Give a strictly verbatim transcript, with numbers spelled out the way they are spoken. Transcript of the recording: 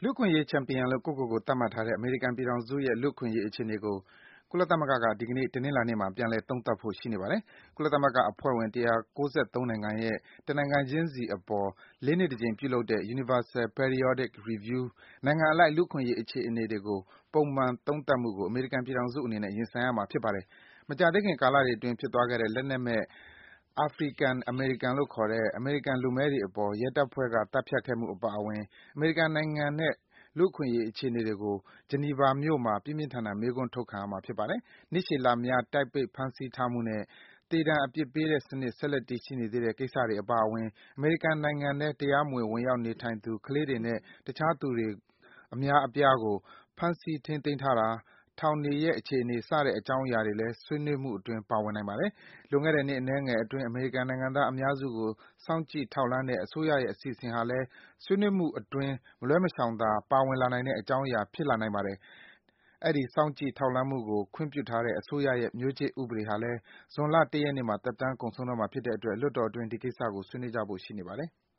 လူ့အခွင့်အရေး ချန်ပီယံလို့ ကိုယ့်ကိုယ်ကို သတ်မှတ်ထားတဲ့ အမေရိကန်ပြည်ထောင်စုရဲ့ လူ့အခွင့်အရေး အခြေအနေကို ကုလသမဂ္ဂက ဒီကနေ့ တနင်္လာနေ့မှာ ပြန်လည် သုံးသပ်ဖို့ ရှိနေပါတယ်။ ကုလသမဂ္ဂအဖွဲ့ဝင် ၁၉၃ နိုင်ငံရဲ့ တနိုင်ငံချင်းစီအပေါ် ၄ နှစ်တကြိမ် ပြုလုပ်တဲ့ Universal Periodic Review နိုင်ငံအလိုက် လူ့အခွင့်အရေး အခြေအနေတွေကို ပုံမှန် သုံးသပ်မှုကို အမေရိကန်ပြည်ထောင်စုအနေနဲ့ ရင်ဆိုင်ရမှာ ဖြစ်ပါတယ်။ မကြာသေးခင် ကာလတွေအတွင်း ဖြစ်သွားခဲ့တဲ့ လက်နက်မဲ့ အာဖရိကန်-အမေရိကန်လို့ခေါ်တဲ့ အမေရိကန်လူမည်းတွေအပေါ် ရဲတပ်ဖွဲ့က သတ်ဖြတ်ခဲ့မှု အပါအဝင် အမေရိကန်နိုင်ငံနဲ့ လူ့အခွင့်အရေး အခြေအနေတွေကို ဂျီနီဗာမြို့မှာ ပြင်းပြင်းထန်ထန် မေးခွန်းထုတ်ခံရမှာ ဖြစ်ပါတယ်။ နှစ်ရှည်လများ တိုက်ပိတ် ဖမ်းဆီးထားမှုနဲ့ သေဒဏ်အပြစ်ပေးတဲ့စနစ် ဆက်လက် တည်ရှိနေသေးတဲ့ ကိစ္စတွေ အပါအဝင် အမေရိကန်နိုင်ငံထဲ တရားမဝင် ဝင်ရောက်နေထိုင်သူ ကလေးတွေနဲ့ တခြားသူတွေ အများအပြားကို ဖမ်းဆီး ထိန်းသိမ်းထားတာ၊ ထောင်တွေရဲ့ အခြေအနေ စတဲ့ အကြောင်းအရာတွေလည်း ဆွေးနွေးမှုအတွင်း ပါဝင်နိုင်ပါတယ်။ လွန်ခဲ့တဲ့ နှစ်အနည်းငယ်အတွင်း အမေရိကန်နိုင်ငံသား အများစုကို စောင့်ကြည့် ထောက်လှမ်းတဲ့ အစိုးရရဲ့ အစီအစဉ်ဟာလည်း ဆွေးနွေးမှုအတွင်း မလွဲမရှောင်သာ ပါဝင်လာနိုင်တဲ့ အကြောင်းအရာ ဖြစ်လာနိုင်ပါတယ်။ အဲဒီ စောင့်ကြည့် ထောက်လှမ်းမှုကို ခွင့်ပြုထားတဲ့ အစိုးရရဲ့ မျိုးချစ်ဥပဒေဟာလည်း ဇွန်လ ၁ ရက်နေ့မှာ သက်တမ်း ကုန်ဆုံးတော့မှာ ဖြစ်တဲ့အတွက် လွှတ်တော်အတွင်း ဒီကိစ္စကို ဆွေးနွေးကြဖို့ ရှိနေပါတယ်။